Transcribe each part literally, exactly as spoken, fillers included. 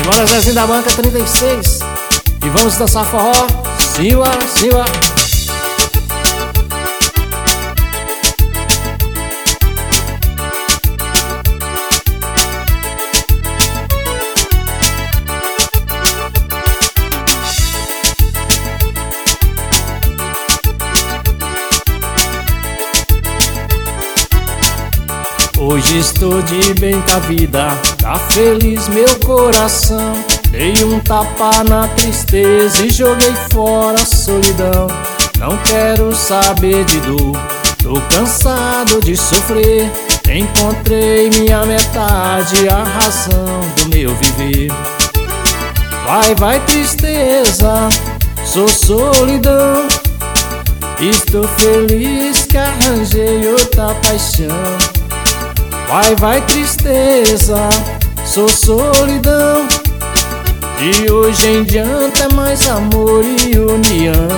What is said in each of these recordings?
Simbora, Zezinho da Banca trinta e seis. E vamos dançar forró. Simbora, simbora. Hoje estou de bem com a vida, tá feliz meu coração. Dei um tapa na tristeza e joguei fora a solidão. Não quero saber de dor, tô cansado de sofrer. Encontrei minha metade, a razão do meu viver. Vai, vai tristeza, sou solidão. Estou feliz que arranjei outra paixão. Vai, vai tristeza, sou solidão. De hoje em diante é mais amor e união.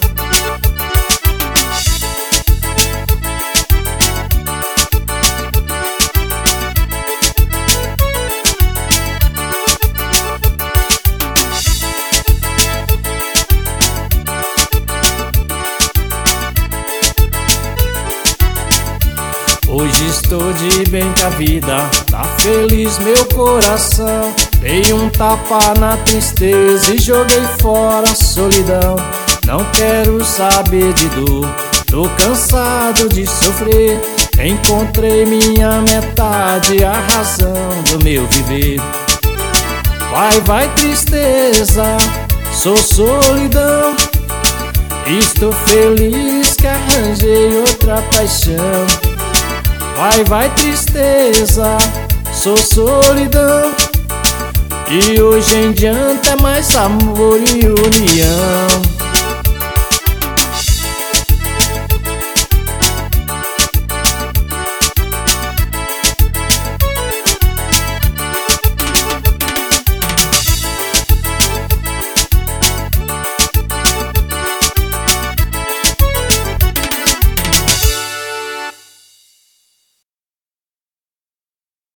Hoje estou de bem com a vida, tá feliz meu coração. Dei um tapa na tristeza e joguei fora a solidão. Não quero saber de dor, tô cansado de sofrer. Encontrei minha metade, a razão do meu viver. Vai, vai tristeza, sou solidão. Estou feliz que arranjei outra paixão. Vai, vai tristeza, sou solidão. E hoje em diante é mais amor e união.